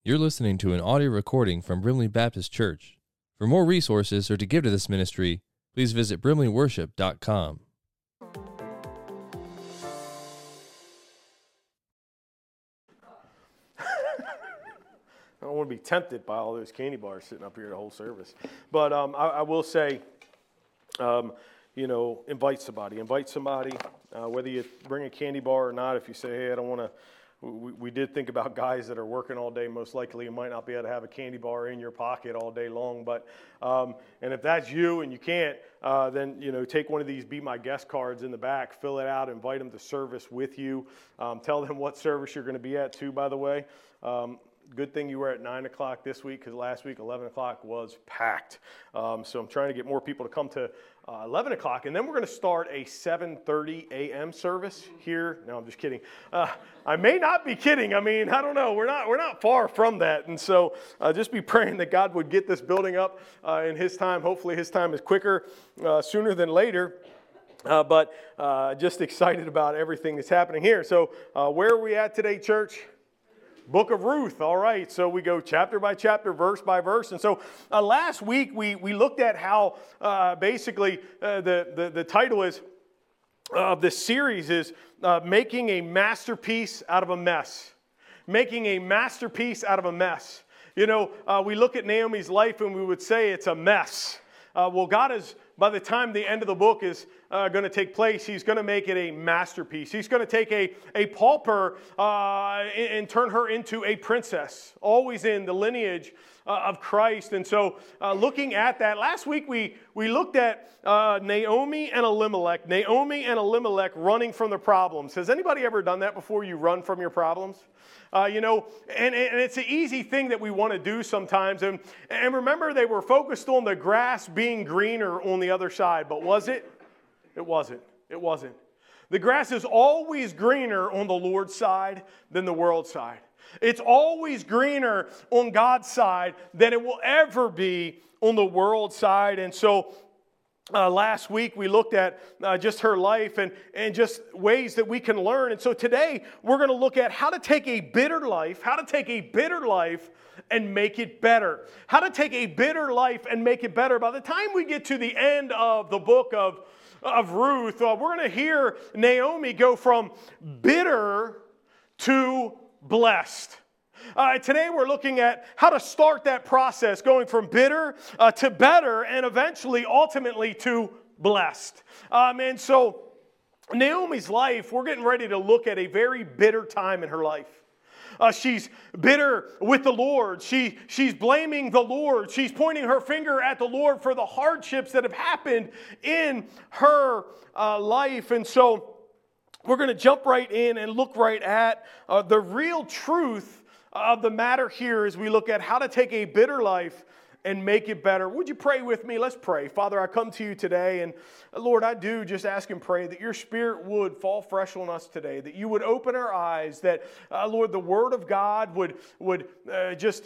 You're listening to an audio recording from Brimley Baptist Church. For more resources or to give to this ministry, please visit brimleyworship.com. I don't want to be tempted by all those candy bars sitting up here the whole service. But I will say, invite somebody. Whether you bring a candy bar or not, if you say, hey, I don't want to. We did think about guys that are working all day. Most likely you might not be able to have a candy bar in your pocket all day long. But and if that's you and you can't, then take one of these Be My Guest cards in the back, fill it out, invite them to service with you. Tell them what service you're going to be at too, by the way. Good thing you were at 9 o'clock this week, because last week 11 o'clock was packed. So I'm trying to get more people to come to 11 o'clock. And then we're going to start a 7:30 a.m. service here. No, I'm just kidding. I may not be kidding. I mean, I don't know. We're not far from that. And so just be praying that God would get this building up in His time. Hopefully His time is quicker, sooner than later. But just excited about everything that's happening here. So where are we at today, church? Book of Ruth. All right, so we go chapter by chapter, verse by verse. And so last week we looked at how basically the title is of this series is making a masterpiece out of a mess. Making a masterpiece out of a mess. We look at Naomi's life and we would say it's a mess. Well, God is, by the time the end of the book is going to take place, He's going to make it a masterpiece. He's going to take a pauper and turn her into a princess, always in the lineage of Christ. And so looking at that, last week we looked at Naomi and Elimelech. Naomi and Elimelech running from the problems. Has anybody ever done that before? You run from your problems? And it's an easy thing that we want to do sometimes. And remember, they were focused on the grass being greener on the other side. But was it? It wasn't. It wasn't. The grass is always greener on the Lord's side than the world's side. It's always greener on God's side than it will ever be on the world's side. And so last week we looked at just her life and just ways that we can learn. And so today we're going to look at how to take a bitter life, and make it better. How to take a bitter life and make it better. By the time we get to the end of the book of Ruth, we're going to hear Naomi go from bitter to blessed. Today we're looking at how to start that process, going from bitter to better, and eventually, ultimately, to blessed. And so Naomi's life, we're getting ready to look at a very bitter time in her life. She's bitter with the Lord. She's blaming the Lord. She's pointing her finger at the Lord for the hardships that have happened in her life. And so we're going to jump right in and look right at the real truth of the matter here as we look at how to take a bitter life and make it better. Would you pray with me? Let's pray. Father, I come to you today, and Lord, I do just ask and pray that your Spirit would fall fresh on us today, that you would open our eyes, that, Lord, the Word of God would just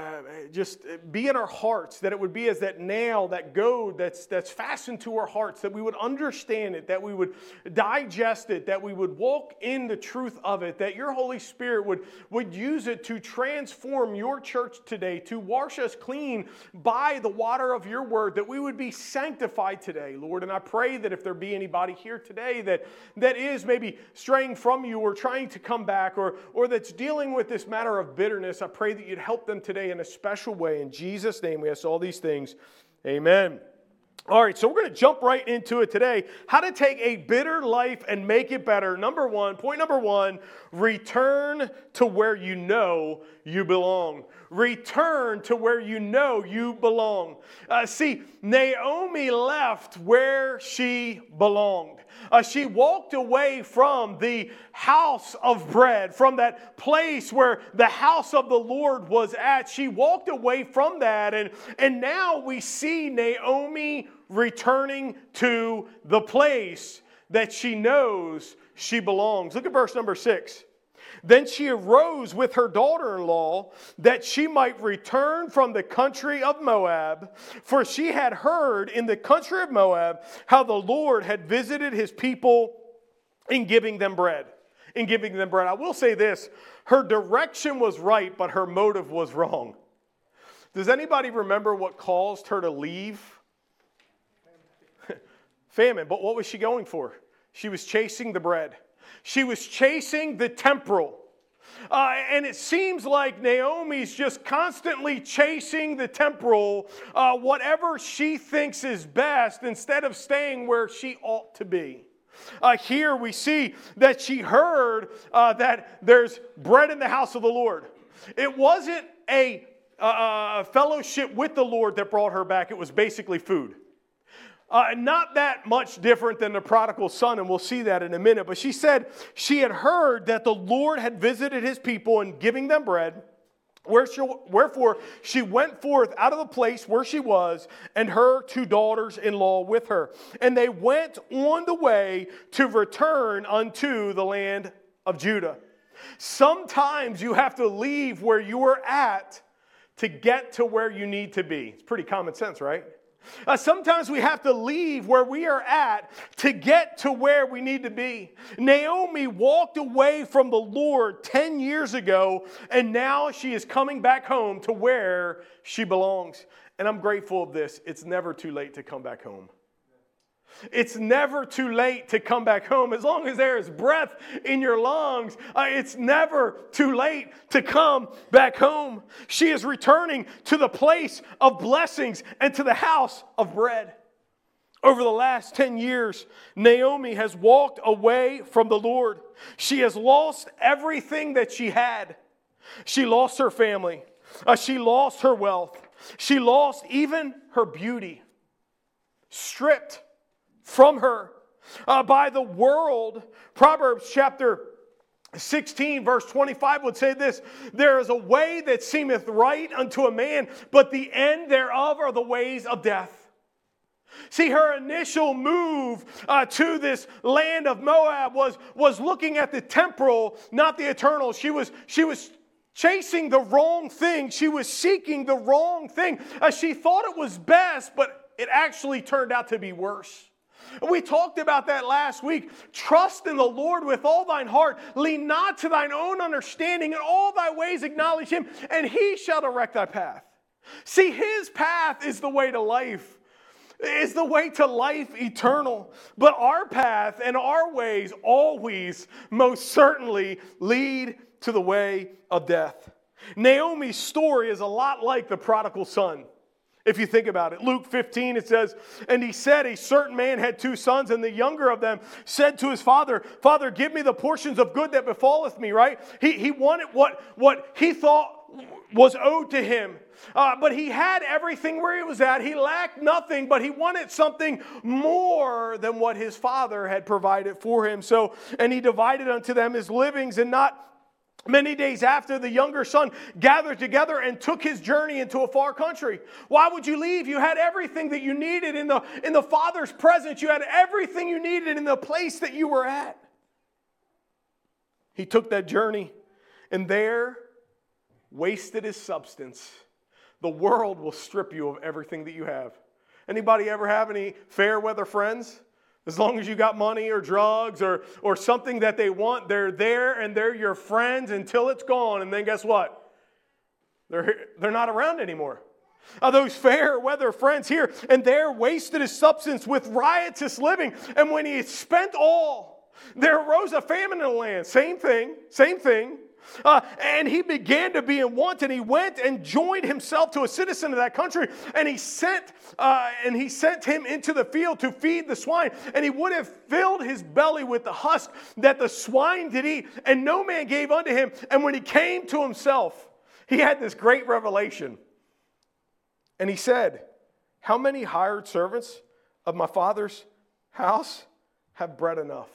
be in our hearts, that it would be as that nail, that goad that's fastened to our hearts, that we would understand it, that we would digest it, that we would walk in the truth of it, that your Holy Spirit would use it to transform your church today, to wash us clean by the water of your word, that we would be sanctified today, Lord. And I pray that if there be anybody here today that is maybe straying from you or trying to come back or that's dealing with this matter of bitterness, I pray that you'd help them today in a special way. In Jesus' name we ask all these things. Amen. All right, so we're going to jump right into it today. How to take a bitter life and make it better. Point number one, return to where you know you belong. Return to where you know you belong. See, Naomi left where she belonged. She walked away from the house of bread, from that place where the house of the Lord was at. She walked away from that, and now we see Naomi returning to the place that she knows she belongs. Look at verse number 6. Then she arose with her daughter-in-law that she might return from the country of Moab, for she had heard in the country of Moab how the Lord had visited his people in giving them bread. I will say this, Her direction was right, but her motive was wrong. Does anybody remember what caused her to leave? Famine. But what was she going for? She was chasing the bread. She was chasing the temporal. And it seems like Naomi's just constantly chasing the temporal, whatever she thinks is best, instead of staying where she ought to be. Here we see that she heard that there's bread in the house of the Lord. It wasn't a fellowship with the Lord that brought her back. It was basically food. Not that much different than the prodigal son, and we'll see that in a minute. But she said she had heard that the Lord had visited his people in giving them bread. Wherefore she went forth out of the place where she was, and her 2 daughters-in-law with her. And they went on the way to return unto the land of Judah. Sometimes you have to leave where you are at to get to where you need to be. It's pretty common sense, right? Sometimes we have to leave where we are at to get to where we need to be. Naomi walked away from the Lord 10 years ago, and now she is coming back home to where she belongs. And I'm grateful of this. It's never too late to come back home. It's never too late to come back home. As long as there is breath in your lungs, it's never too late to come back home. She is returning to the place of blessings and to the house of bread. Over the last 10 years, Naomi has walked away from the Lord. She has lost everything that she had. She lost her family. She lost her wealth. She lost even her beauty. Stripped from her by the world. Proverbs chapter 16 verse 25 would say this: there is a way that seemeth right unto a man, but the end thereof are the ways of death. See, her initial move to this land of Moab was looking at the temporal, not the eternal. She was chasing the wrong thing. She was seeking the wrong thing. She thought it was best, but it actually turned out to be worse. We talked about that last week. Trust in the Lord with all thine heart. Lean not to thine own understanding. In all thy ways acknowledge him, and he shall direct thy path. See, his path is the way to life. Is the way to life eternal. But our path and our ways always, most certainly, lead to the way of death. Naomi's story is a lot like the prodigal son. If you think about it, Luke 15, it says, and he said, a certain man had 2 sons, and the younger of them said to his father, Father, give me the portions of good that befalleth me, right? He wanted what he thought was owed to him. But he had everything where he was at. He lacked nothing, but he wanted something more than what his father had provided for him. So, and he divided unto them his livings, and not many days after, the younger son gathered together and took his journey into a far country. Why would you leave? You had everything that you needed in the Father's presence. You had everything you needed in the place that you were at. He took that journey and there wasted his substance. The world will strip you of everything that you have. Anybody ever have any fair weather friends? As long as you got money or drugs or something that they want, they're there and they're your friends until it's gone. And then guess what? They're not around anymore. Those fair weather friends here and there wasted his substance with riotous living. And when he had spent all, there arose a famine in the land. Same thing. And he began to be in want, and he went and joined himself to a citizen of that country, and he sent him into the field to feed the swine, and he would have filled his belly with the husk that the swine did eat, and no man gave unto him. And when he came to himself, he had this great revelation, and he said, how many hired servants of my father's house have bread enough?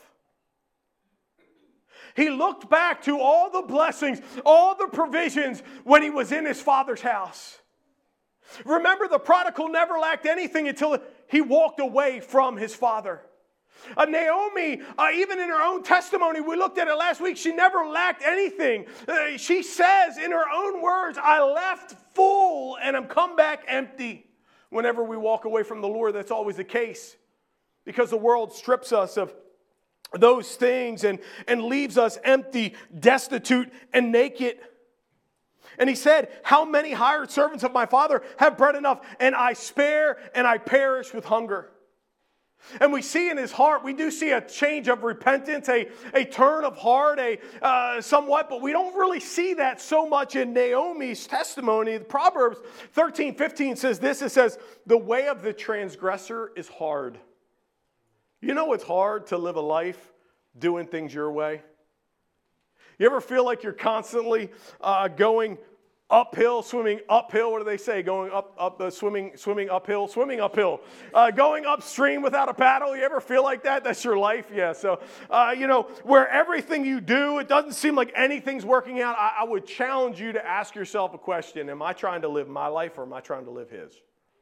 He looked back to all the blessings, all the provisions when he was in his father's house. Remember, the prodigal never lacked anything until he walked away from his father. Naomi, even in her own testimony, we looked at it last week, she never lacked anything. She says in her own words, I left full and I'm come back empty. Whenever we walk away from the Lord, that's always the case. Because the world strips us of those things and leaves us empty, destitute, and naked. And he said, how many hired servants of my father have bread enough, and I spare and I perish with hunger? And we see in his heart, we do see a change of repentance, a turn of heart, somewhat, but we don't really see that so much in Naomi's testimony. Proverbs 13:15 says this, it says, the way of the transgressor is hard. You know it's hard to live a life doing things your way? You ever feel like you're constantly going uphill, swimming uphill? What do they say? Going swimming uphill, going upstream without a paddle. You ever feel like that? That's your life? Yeah. So, where everything you do, it doesn't seem like anything's working out. I would challenge you to ask yourself a question. Am I trying to live my life or am I trying to live his?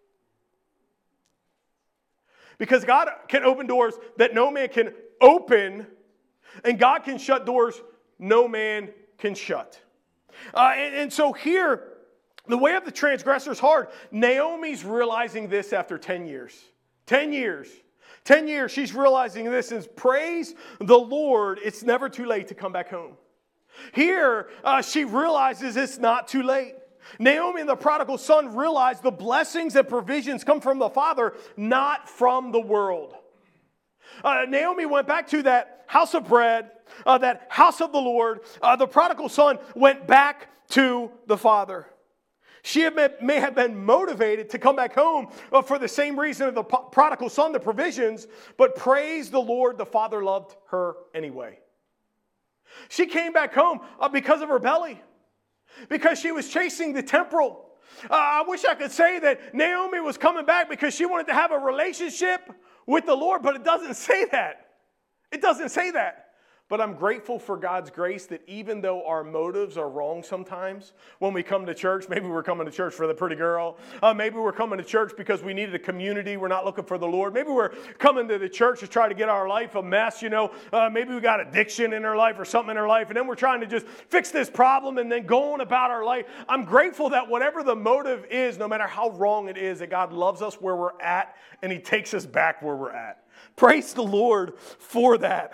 Because God can open doors that no man can open, and God can shut doors no man can shut. And so here, the way of the transgressor is hard. Naomi's realizing this after 10 years. 10 years. 10 years, she's realizing this, and praise the Lord, it's never too late to come back home. Here, she realizes it's not too late. Naomi and the prodigal son realized the blessings and provisions come from the Father, not from the world. Naomi went back to that house of bread, that house of the Lord. The prodigal son went back to the Father. She may have been motivated to come back home for the same reason of the prodigal son, the provisions, but praise the Lord, the Father loved her anyway. She came back home because of her belly, because she was chasing the temporal. I wish I could say that Naomi was coming back because she wanted to have a relationship with the Lord, but it doesn't say that. It doesn't say that. But I'm grateful for God's grace that even though our motives are wrong sometimes, when we come to church, maybe we're coming to church for the pretty girl. Maybe we're coming to church because we needed a community. We're not looking for the Lord. Maybe we're coming to the church to try to get our life a mess, Maybe we got addiction in our life or something in our life, and then we're trying to just fix this problem and then go on about our life. I'm grateful that whatever the motive is, no matter how wrong it is, that God loves us where we're at and He takes us back where we're at. Praise the Lord for that.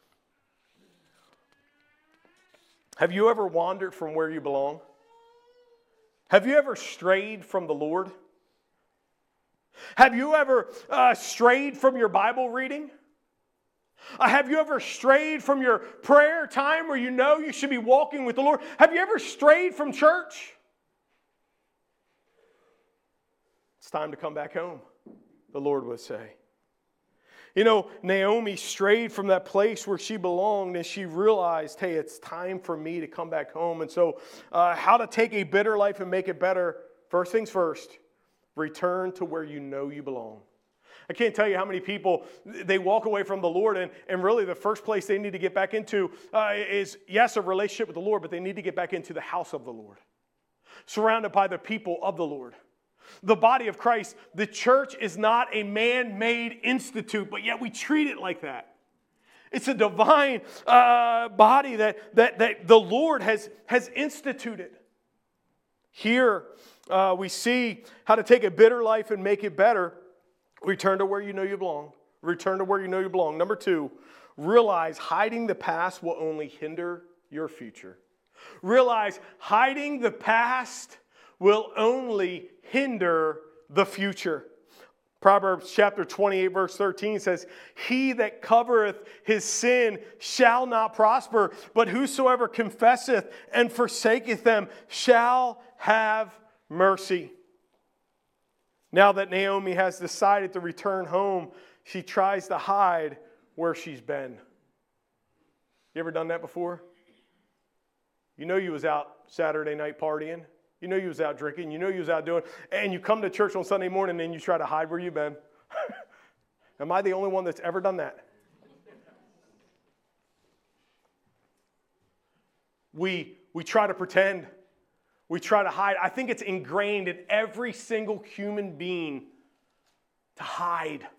Have you ever wandered from where you belong? Have you ever strayed from the Lord? Have you ever strayed from your Bible reading? Have you ever strayed from your prayer time where you know you should be walking with the Lord? Have you ever strayed from church? It's time to come back home, the Lord would say. Naomi strayed from that place where she belonged, and she realized, hey, it's time for me to come back home. And so how to take a bitter life and make it better. First things first, return to where you know you belong. I can't tell you how many people, they walk away from the Lord, and really the first place they need to get back into is, yes, a relationship with the Lord, but they need to get back into the house of the Lord, surrounded by the people of the Lord. The body of Christ, the church is not a man-made institute, but yet we treat it like that. It's a divine body that the Lord has instituted. Here we see how to take a bitter life and make it better. Return to where you know you belong. Return to where you know you belong. Number 2, realize hiding the past will only hinder your future. Realize hiding the past will only hinder the future. Proverbs chapter 28 verse 13 says, he that covereth his sin shall not prosper, but whosoever confesseth and forsaketh them shall have mercy. Now that Naomi has decided to return home, she tries to hide where she's been. You ever done that before? You know you was out Saturday night partying. You know you was out drinking. You know you was out doing, and you come to church on Sunday morning and you try to hide where you've been. Am I the only one that's ever done that? We try to pretend. We try to hide. I think it's ingrained in every single human being to hide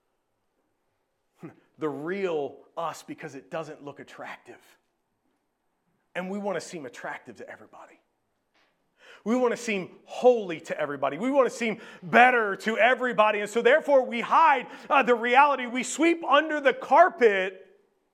the real us because it doesn't look attractive. And we want to seem attractive to everybody. We want to seem holy to everybody. We want to seem better to everybody. And so therefore we hide the reality. We sweep under the carpet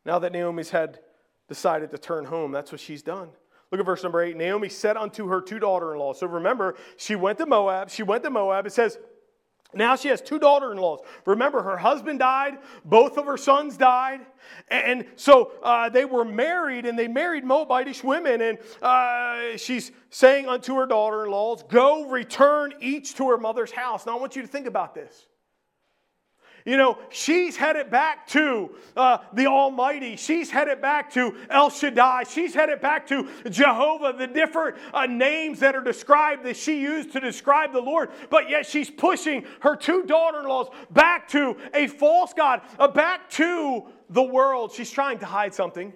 Now that Naomi's had decided to turn home, that's what she's done. Look at verse number 8. Naomi said unto her two daughter-in-laws. So remember, she went to Moab. It says, now she has two daughter-in-laws. Remember, her husband died. Both of her sons died. And so they were married, and they married Moabitish women. And she's saying unto her daughter-in-laws, go return each to her mother's house. Now I want you to think about this. You know, she's headed back to the Almighty. She's headed back to El Shaddai. She's headed back to Jehovah, the different names that are described that she used to describe the Lord. But yet she's pushing her two daughter-in-laws back to a false god, back to the world. She's trying to hide something.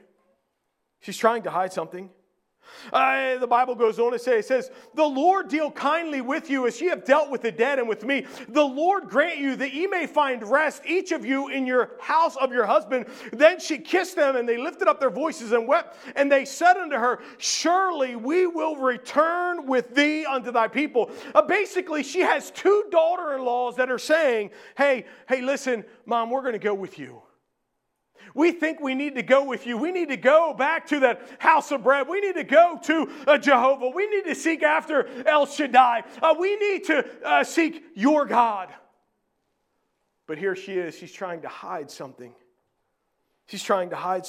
The Bible goes on to say, it says, the Lord deal kindly with you as ye have dealt with the dead and with me. The Lord grant you that ye may find rest, each of you in your house of your husband. Then she kissed them, and they lifted up their voices and wept. And they said unto her, surely we will return with thee unto thy people. Basically, she has two daughter-in-laws that are saying, hey, listen, Mom, we're going to go with you. We think we need to go with you. We need to go back to that house of bread. We need to go to Jehovah. We need to seek after El Shaddai. We need to seek your God. But here she is. She's trying to hide something. She's trying to hide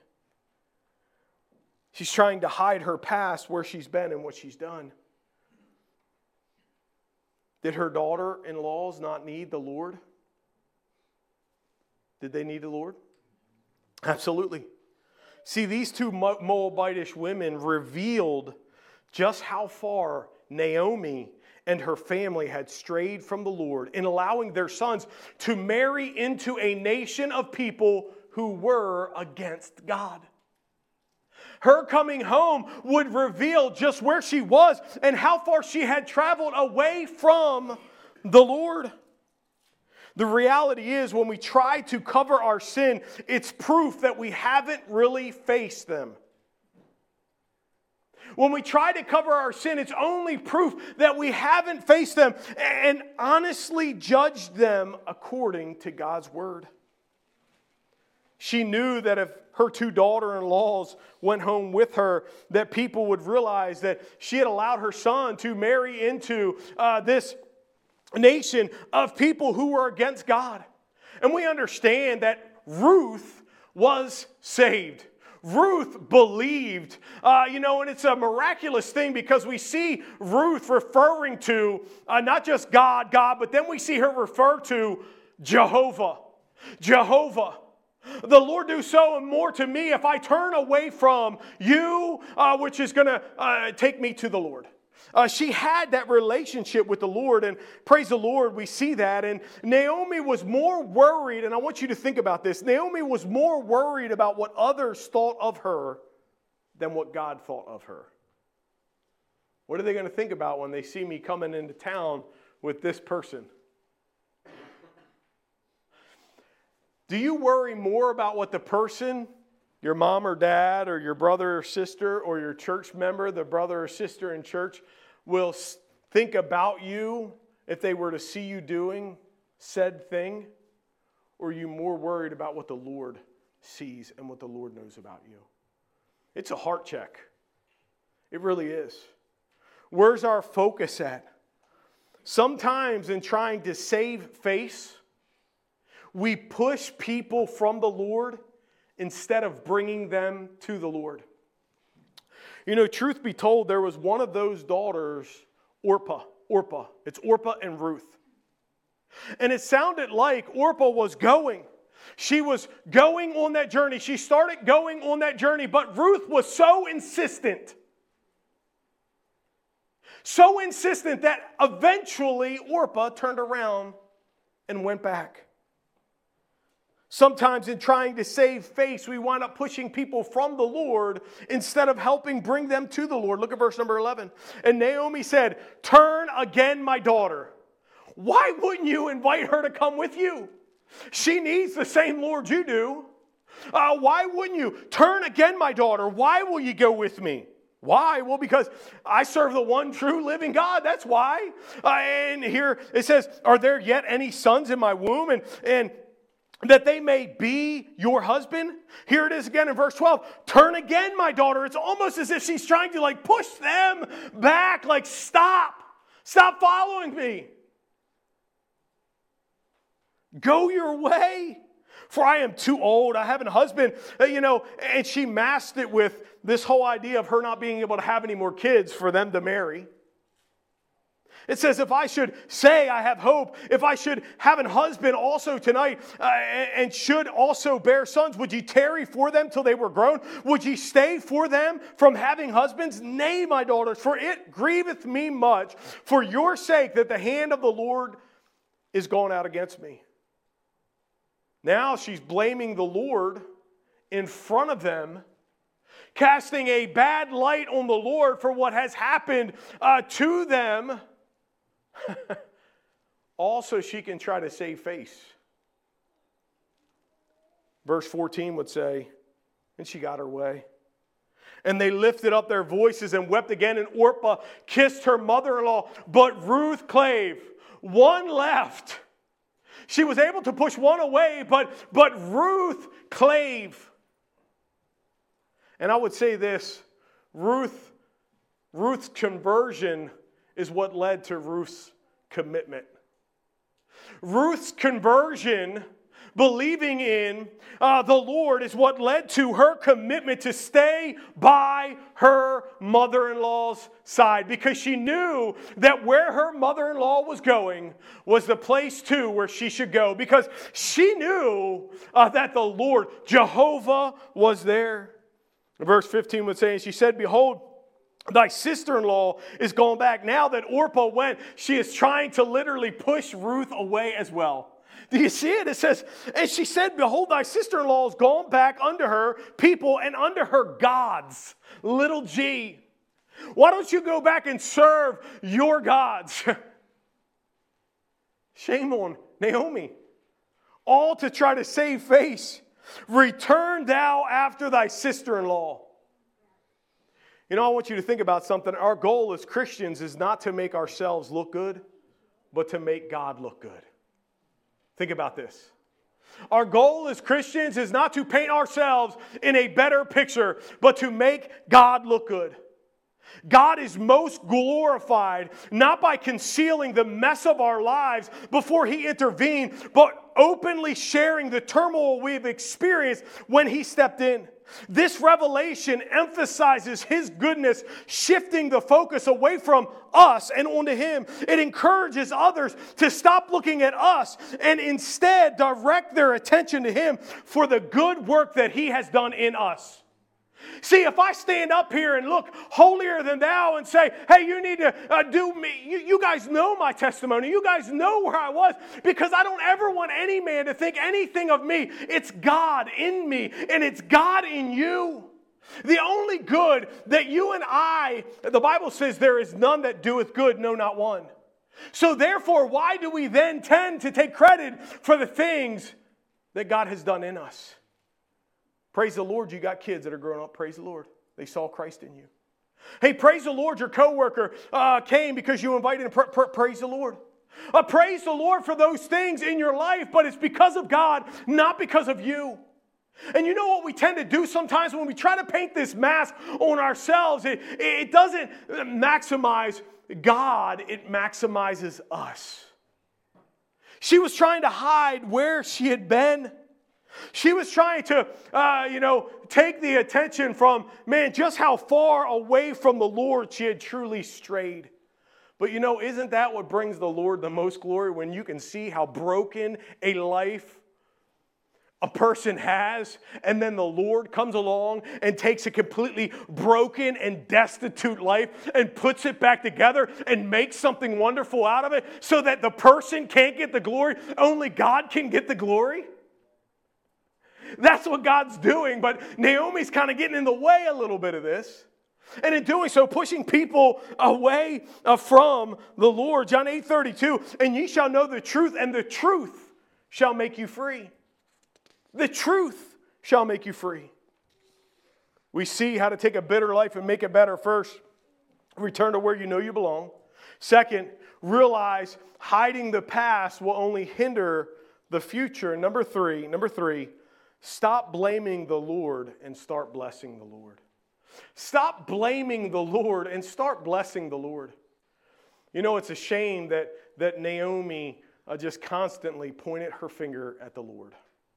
her past, where she's been and what she's done. Did her daughter-in-laws not need the Lord? Did they need the Lord? Absolutely. See, these two Moabitish women revealed just how far Naomi and her family had strayed from the Lord in allowing their sons to marry into a nation of people who were against God. Her coming home would reveal just where she was and how far she had traveled away from the Lord. The reality is, when we try to cover our sin, it's proof that we haven't really faced them. When we try to cover our sin, it's only proof that we haven't faced them and honestly judged them according to God's word. She knew that if her two daughter-in-laws went home with her, that people would realize that she had allowed her son to marry into this nation of people who were against God. And we understand that Ruth was saved. Ruth believed, and it's a miraculous thing because we see Ruth referring to not just God, but then we see her refer to Jehovah. The Lord do so and more to me if I turn away from you, which is going to take me to the Lord. She had that relationship with the Lord, and praise the Lord, we see that. And Naomi was more worried, and I want you to think about this. Naomi was more worried about what others thought of her than what God thought of her. What are they going to think about when they see me coming into town with this person? Do you worry more about what the person, your mom or dad or your brother or sister or your church member, the brother or sister in church, will think about you if they were to see you doing said thing? Or are you more worried about what the Lord sees and what the Lord knows about you? It's a heart check. It really is. Where's our focus at? Sometimes in trying to save face, we push people from the Lord instead of bringing them to the Lord. You know, truth be told, there was one of those daughters, Orpah. It's Orpah and Ruth. And it sounded like Orpah was going. She was going on that journey. She started going on that journey, but Ruth was so insistent that eventually Orpah turned around and went back. Sometimes in trying to save face, we wind up pushing people from the Lord instead of helping bring them to the Lord. Look at verse number 11. And Naomi said, turn again, my daughter. Why wouldn't you invite her to come with you? She needs the same Lord you do. Why wouldn't you? Turn again, my daughter. Why will you go with me? Why? Well, because I serve the one true living God. That's why. And here it says, are there yet any sons in my womb? And that they may be your husband. Here it is again in verse 12. Turn again, my daughter. It's almost as if she's trying to like push them back. Like, stop. Stop following me. Go your way. For I am too old. I have a husband. And she masked it with this whole idea of her not being able to have any more kids for them to marry. It says, if I should say I have hope, if I should have a husband also tonight and should also bear sons, would ye tarry for them till they were grown? Would ye stay for them from having husbands? Nay, my daughters, for it grieveth me much for your sake that the hand of the Lord is gone out against me. Now she's blaming the Lord in front of them, casting a bad light on the Lord for what has happened to them. Also, she can try to save face. Verse 14 would say, and she got her way. And they lifted up their voices and wept again, and Orpah kissed her mother-in-law. But Ruth clave, one left. She was able to push one away, but Ruth clave. And I would say this, Ruth's conversion is what led to Ruth's commitment. Ruth's conversion, believing in the Lord, is what led to her commitment to stay by her mother-in-law's side, because she knew that where her mother-in-law was going was the place too where she should go, because she knew that the Lord, Jehovah, was there. Verse 15 would say, and she said, behold, thy sister-in-law is gone back. Now that Orpah went, she is trying to literally push Ruth away as well. Do you see it? It says, and she said, behold, thy sister-in-law is gone back unto her people and unto her gods. Little g. Why don't you go back and serve your gods? Shame on Naomi. All to try to save face. Return thou after thy sister-in-law. I want you to think about something. Our goal as Christians is not to make ourselves look good, but to make God look good. Think about this. Our goal as Christians is not to paint ourselves in a better picture, but to make God look good. God is most glorified not by concealing the mess of our lives before He intervened, but openly sharing the turmoil we've experienced when He stepped in. This revelation emphasizes His goodness, shifting the focus away from us and onto Him. It encourages others to stop looking at us and instead direct their attention to Him for the good work that He has done in us. See, if I stand up here and look holier than thou and say, hey, you need to do me. You guys know my testimony. You guys know where I was, because I don't ever want any man to think anything of me. It's God in me, and it's God in you. The only good that you and I, the Bible says there is none that doeth good, no, not one. So therefore, why do we then tend to take credit for the things that God has done in us? Praise the Lord, you got kids that are growing up. Praise the Lord. They saw Christ in you. Hey, praise the Lord, your coworker came because you invited him. Praise the Lord. Praise the Lord for those things in your life, but it's because of God, not because of you. And you know what we tend to do sometimes when we try to paint this mask on ourselves? It doesn't maximize God, it maximizes us. She was trying to hide where she had been. She was trying to, take the attention from, just how far away from the Lord she had truly strayed. But isn't that what brings the Lord the most glory, when you can see how broken a life a person has, and then the Lord comes along and takes a completely broken and destitute life and puts it back together and makes something wonderful out of it, so that the person can't get the glory, only God can get the glory? That's what God's doing, but Naomi's kind of getting in the way a little bit of this. And in doing so, pushing people away from the Lord. John 8:32, and ye shall know the truth, and the truth shall make you free. The truth shall make you free. We see how to take a bitter life and make it better. First, return to where you know you belong. Second, realize hiding the past will only hinder the future. Number three, stop blaming the Lord and start blessing the Lord. Stop blaming the Lord and start blessing the Lord. You know, it's a shame that Naomi just constantly pointed her finger at the Lord.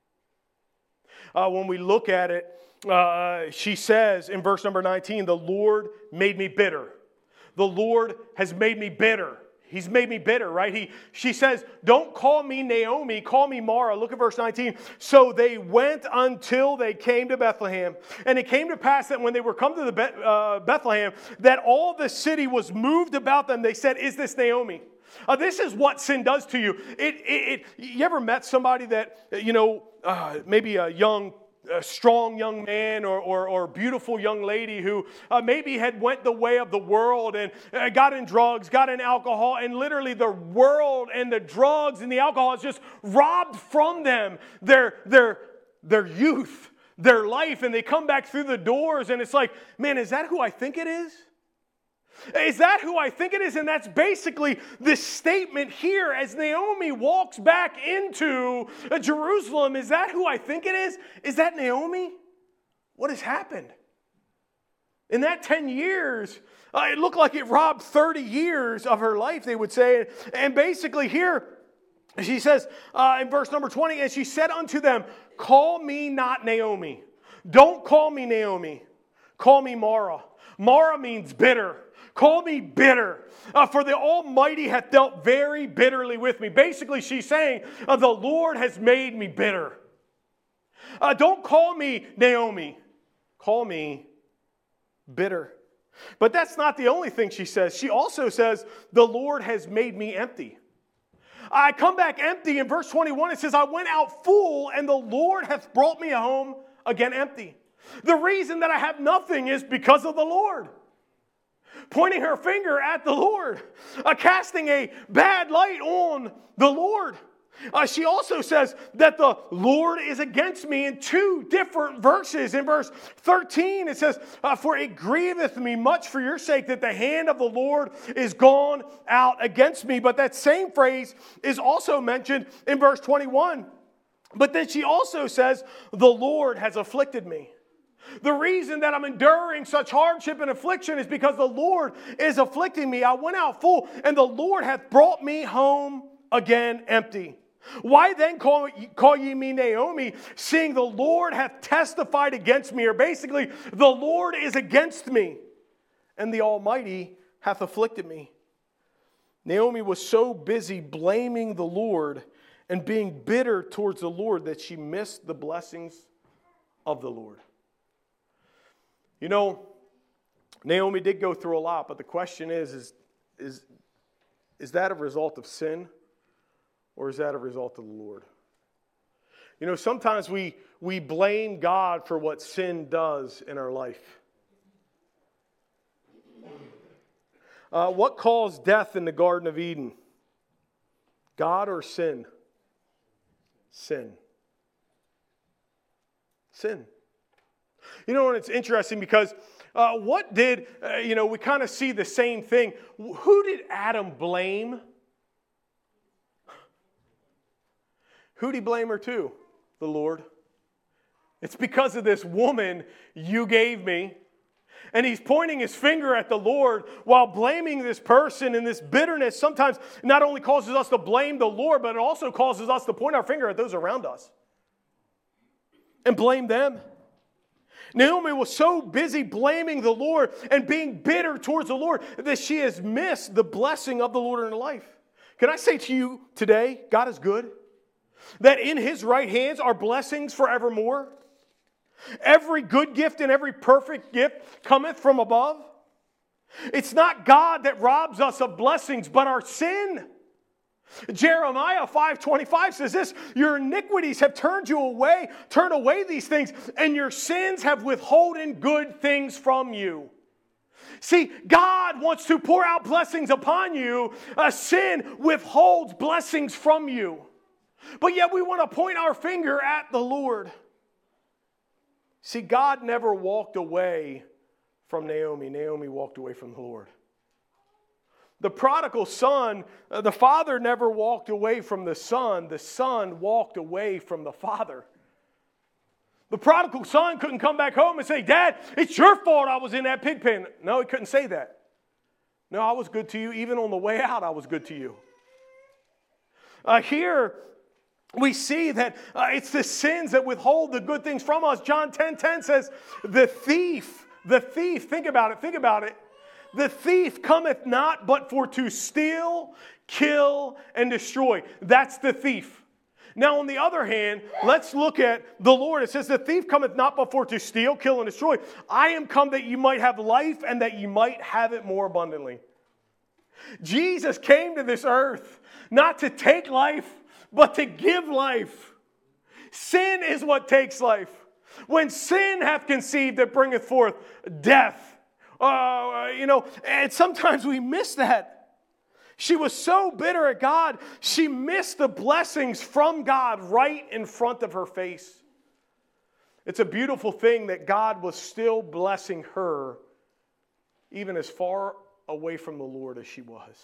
When we look at it, she says in verse number 19, the Lord made me bitter. The Lord has made me bitter. He's made me bitter, right? She says, don't call me Naomi, call me Mara. Look at verse 19. So they went until they came to Bethlehem. And it came to pass that when they were come to the Bethlehem, that all the city was moved about them. They said, is this Naomi? This is what sin does to you. You ever met somebody that, maybe a strong young man or beautiful young lady who maybe had went the way of the world and got in drugs, got in alcohol, and literally the world and the drugs and the alcohol has just robbed from them their youth, their life, and they come back through the doors and it's like, man, is that who I think it is? Is that who I think it is? And that's basically this statement here as Naomi walks back into Jerusalem. Is that who I think it is? Is that Naomi? What has happened? In that 10 years, it looked like it robbed 30 years of her life, they would say. And basically here, she says in verse number 20, and she said unto them, call me not Naomi. Don't call me Naomi. Call me Mara. Mara means bitter. Call me bitter, for the Almighty hath dealt very bitterly with me. Basically, she's saying, the Lord has made me bitter. Don't call me Naomi. Call me bitter. But that's not the only thing she says. She also says, the Lord has made me empty. I come back empty. In verse 21, it says, I went out full, and the Lord hath brought me home again empty. The reason that I have nothing is because of the Lord. Pointing her finger at the Lord, casting a bad light on the Lord. She also says that the Lord is against me in two different verses. In verse 13, it says, for it grieveth me much for your sake that the hand of the Lord is gone out against me. But that same phrase is also mentioned in verse 21. But then she also says, the Lord has afflicted me. The reason that I'm enduring such hardship and affliction is because the Lord is afflicting me. I went out full, and the Lord hath brought me home again empty. Why then call ye me Naomi, seeing the Lord hath testified against me? Or basically, the Lord is against me, and the Almighty hath afflicted me. Naomi was so busy blaming the Lord and being bitter towards the Lord that she missed the blessings of the Lord. You know, Naomi did go through a lot, but the question is that a result of sin or is that a result of the Lord? You know, sometimes we blame God for what sin does in our life. What caused death in the Garden of Eden? God or sin? Sin. Sin. You know, and it's interesting because we kind of see the same thing. Who did Adam blame? Who did he blame her to? The Lord. It's because of this woman you gave me. And he's pointing his finger at the Lord while blaming this person, and this bitterness sometimes not only causes us to blame the Lord, but it also causes us to point our finger at those around us and blame them. Naomi was so busy blaming the Lord and being bitter towards the Lord that she has missed the blessing of the Lord in her life. Can I say to you today, God is good? That in His right hands are blessings forevermore? Every good gift and every perfect gift cometh from above. It's not God that robs us of blessings, but our sin. Jeremiah 5:25 says this, your iniquities have turned away these things, and your sins have withholden good things from you. See, God wants to pour out blessings upon you. Sin withholds blessings from you. But yet we want to point our finger at the Lord. See, God never walked away from Naomi. Naomi walked away from the Lord. The prodigal son, the father never walked away from the son walked away from the father. The prodigal son couldn't come back home and say, Dad, it's your fault I was in that pig pen. No, he couldn't say that. No, I was good to you. Even on the way out, I was good to you. Here, we see that it's the sins that withhold the good things from us. John 10:10 says, the thief, think about it. The thief cometh not but for to steal, kill, and destroy. That's the thief. Now, on the other hand, let's look at the Lord. It says, the thief cometh not but for to steal, kill, and destroy. I am come that you might have life and that you might have it more abundantly. Jesus came to this earth not to take life, but to give life. Sin is what takes life. When sin hath conceived, it bringeth forth death. And sometimes we miss that. She was so bitter at God, she missed the blessings from God right in front of her face. It's a beautiful thing that God was still blessing her, even as far away from the Lord as she was.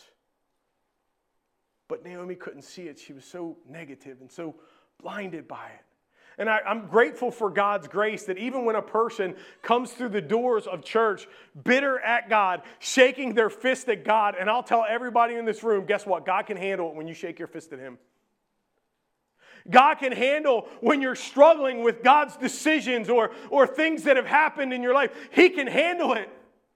But Naomi couldn't see it. She was so negative and so blinded by it. And I'm grateful for God's grace that even when a person comes through the doors of church, bitter at God, shaking their fist at God, and I'll tell everybody in this room, guess what? God can handle it when you shake your fist at Him. God can handle when you're struggling with God's decisions or things that have happened in your life. He can handle it.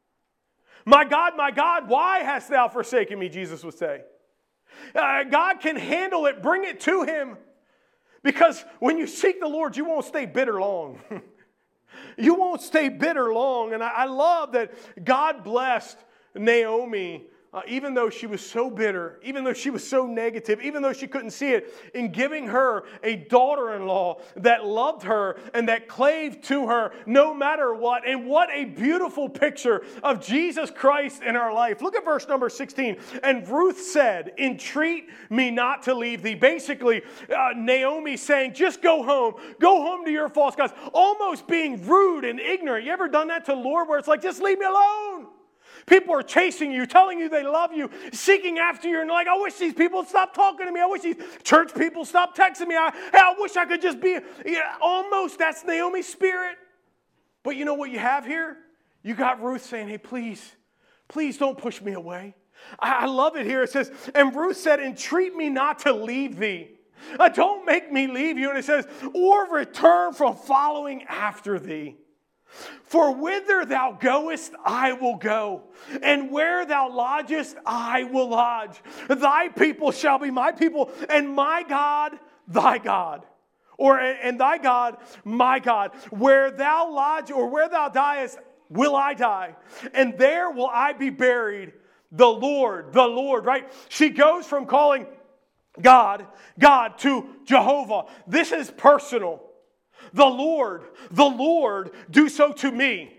My God, why hast thou forsaken me, Jesus would say. God can handle it. Bring it to Him. Because when you seek the Lord, you won't stay bitter long. You won't stay bitter long. And I love that God blessed Naomi, even though she was so bitter, even though she was so negative, even though she couldn't see it, in giving her a daughter-in-law that loved her and that clave to her no matter what. And what a beautiful picture of Jesus Christ in our life. Look at verse number 16. And Ruth said, entreat me not to leave thee. Basically, Naomi saying, just go home to your false gods. Almost being rude and ignorant. You ever done that to the Lord where it's like, just leave me alone? People are chasing you, telling you they love you, seeking after you, and like, I wish these people would stop talking to me. I wish these church people stop texting me. I wish I could just be, almost that's Naomi's spirit. But you know what you have here? You got Ruth saying, hey, please don't push me away. I love it here. It says, and Ruth said, entreat me not to leave thee. Don't make me leave you. And it says, or return from following after thee. For whither thou goest, I will go, and where thou lodgest, I will lodge. Thy people shall be my people, and my God, thy God. And thy God, my God. Where thou lodge, or where thou diest, will I die, and there will I be buried. The Lord, right? She goes from calling God to Jehovah. This is personal. The Lord, do so to me.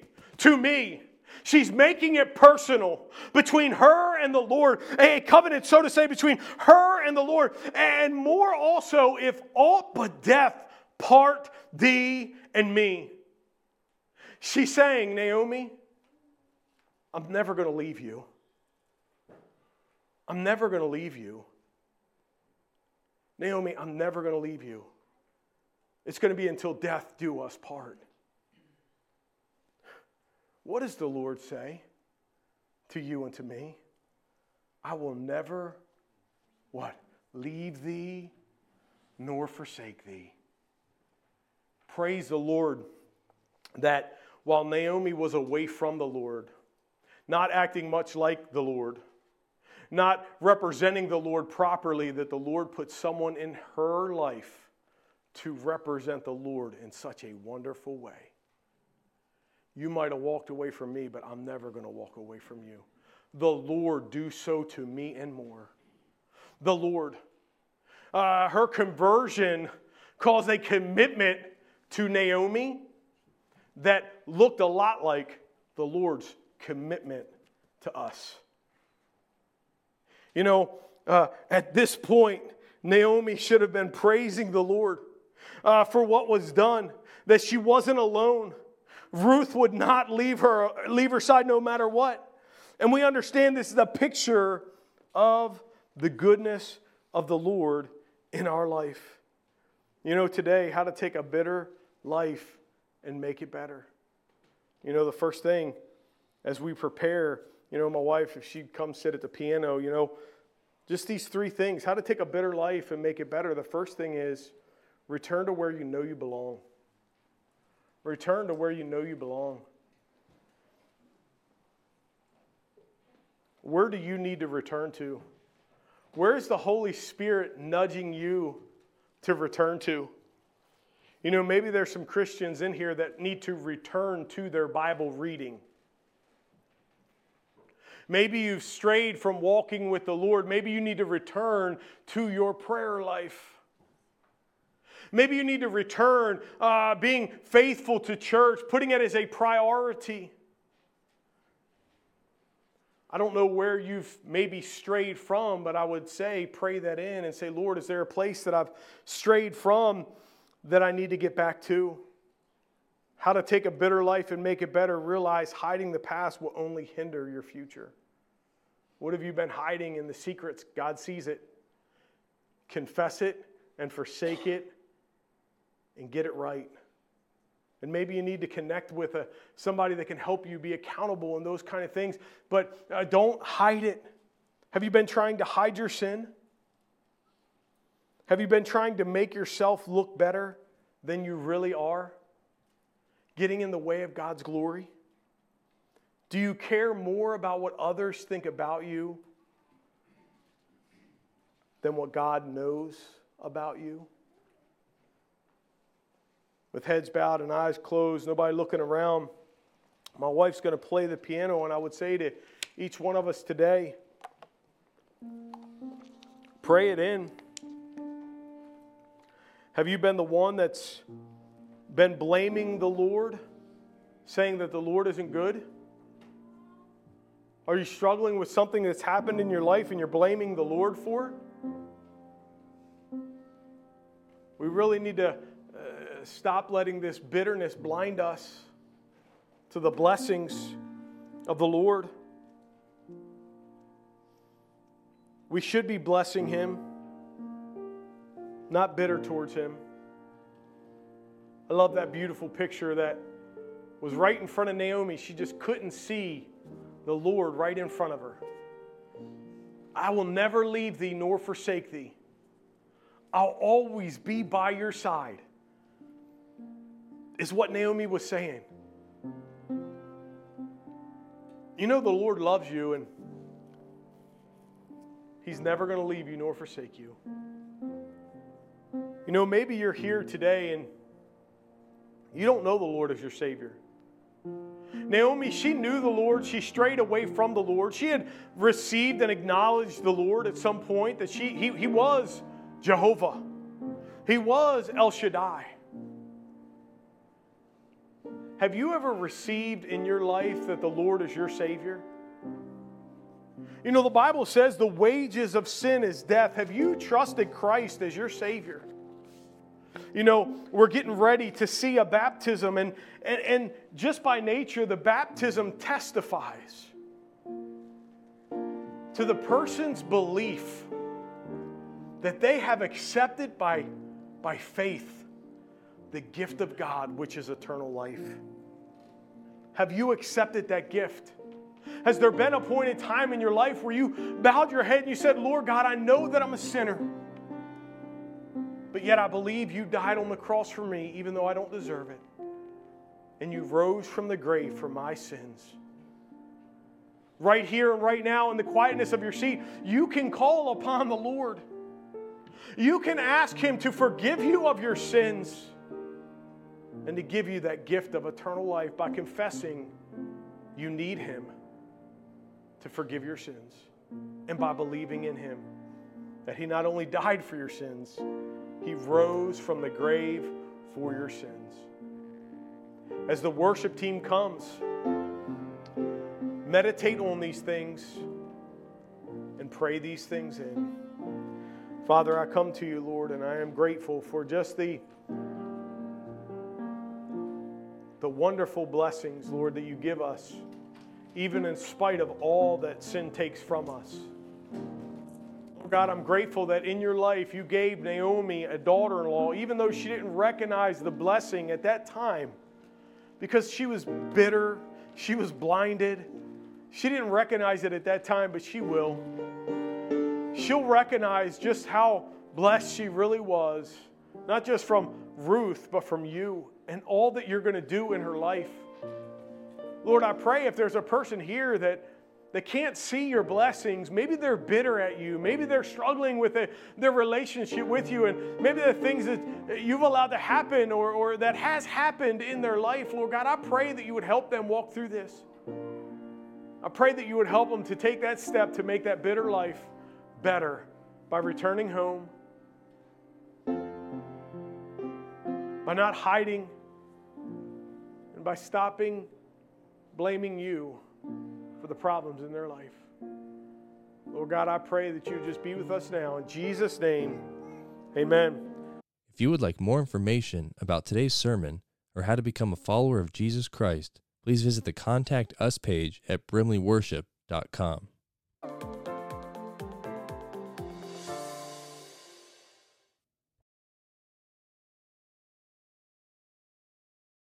She's making it personal between her and the Lord, a covenant, so to say, between her and the Lord, and more also, if aught but death part thee and me. She's saying, Naomi, I'm never going to leave you. I'm never going to leave you. Naomi, I'm never going to leave you. It's going to be until death do us part. What does the Lord say to you and to me? I will never, what? Leave thee nor forsake thee. Praise the Lord that while Naomi was away from the Lord, not acting much like the Lord, not representing the Lord properly, that the Lord put someone in her life to represent the Lord in such a wonderful way. You might have walked away from me, but I'm never going to walk away from you. The Lord do so to me and more. The Lord. Her conversion caused a commitment to Naomi that looked a lot like the Lord's commitment to us. At this point, Naomi should have been praising the Lord for what was done, that she wasn't alone. Ruth would not leave her side no matter what. And we understand this is a picture of the goodness of the Lord in our life. You know, today, how to take a bitter life and make it better. You know, the first thing as we prepare, you know, my wife, if she'd come sit at the piano, you know, just these three things, how to take a bitter life and make it better. The first thing is return to where you know you belong. Return to where you know you belong. Where do you need to return to? Where is the Holy Spirit nudging you to return to? You know, maybe there's some Christians in here that need to return to their Bible reading. Maybe you've strayed from walking with the Lord. Maybe you need to return to your prayer life. Maybe you need to return being faithful to church, putting it as a priority. I don't know where you've maybe strayed from, but I would say pray that in and say, Lord, is there a place that I've strayed from that I need to get back to? How to take a bitter life and make it better. Realize hiding the past will only hinder your future. What have you been hiding in the secrets? God sees it. Confess it and forsake it and get it right. And maybe you need to connect with somebody that can help you be accountable and those kind of things. But don't hide it. Have you been trying to hide your sin? Have you been trying to make yourself look better than you really are? Getting in the way of God's glory? Do you care more about what others think about you than what God knows about you? With heads bowed and eyes closed, nobody looking around, my wife's going to play the piano, and I would say to each one of us today, pray it in. Have you been the one that's been blaming the Lord, saying that the Lord isn't good? Are you struggling with something that's happened in your life and you're blaming the Lord for it? We really need to stop letting this bitterness blind us to the blessings of the Lord. We should be blessing Him, not bitter towards Him. I love that beautiful picture that was right in front of Naomi. She just couldn't see the Lord right in front of her. I will never leave thee nor forsake thee. I'll always be by your side, is what Naomi was saying. You know the Lord loves you, and He's never going to leave you nor forsake you. You know, maybe you're here today and you don't know the Lord as your Savior. Naomi, she knew the Lord. She strayed away from the Lord. She had received and acknowledged the Lord at some point, that He was Jehovah. He was El Shaddai. Have you ever received in your life that the Lord is your Savior? You know, the Bible says the wages of sin is death. Have you trusted Christ as your Savior? You know, we're getting ready to see a baptism, and just by nature, the baptism testifies to the person's belief that they have accepted by faith the gift of God, which is eternal life. Have you accepted that gift? Has there been a point in time in your life where you bowed your head and you said, Lord God, I know that I'm a sinner, but yet I believe you died on the cross for me, even though I don't deserve it. And you rose from the grave for my sins. Right here and right now, in the quietness of your seat, you can call upon the Lord. You can ask Him to forgive you of your sins and to give you that gift of eternal life by confessing you need Him to forgive your sins, and by believing in Him, that He not only died for your sins, He rose from the grave for your sins. As the worship team comes, meditate on these things and pray these things in. Father, I come to you, Lord, and I am grateful for just the wonderful blessings, Lord, that you give us, even in spite of all that sin takes from us. God, I'm grateful that in your life you gave Naomi a daughter-in-law, even though she didn't recognize the blessing at that time, because she was bitter, she was blinded. She didn't recognize it at that time, but she will. She'll recognize just how blessed she really was, not just from Ruth, but from you and all that you're going to do in her life. Lord, I pray if there's a person here that can't see your blessings, maybe they're bitter at you, maybe they're struggling with their relationship with you, and maybe the things that you've allowed to happen or that has happened in their life, Lord God, I pray that you would help them walk through this. I pray that you would help them to take that step to make that bitter life better by returning home, by not hiding, and by stopping blaming you for the problems in their life. Lord God, I pray that you just be with us now. In Jesus' name, amen. If you would like more information about today's sermon or how to become a follower of Jesus Christ, please visit the Contact Us page at brimleyworship.com.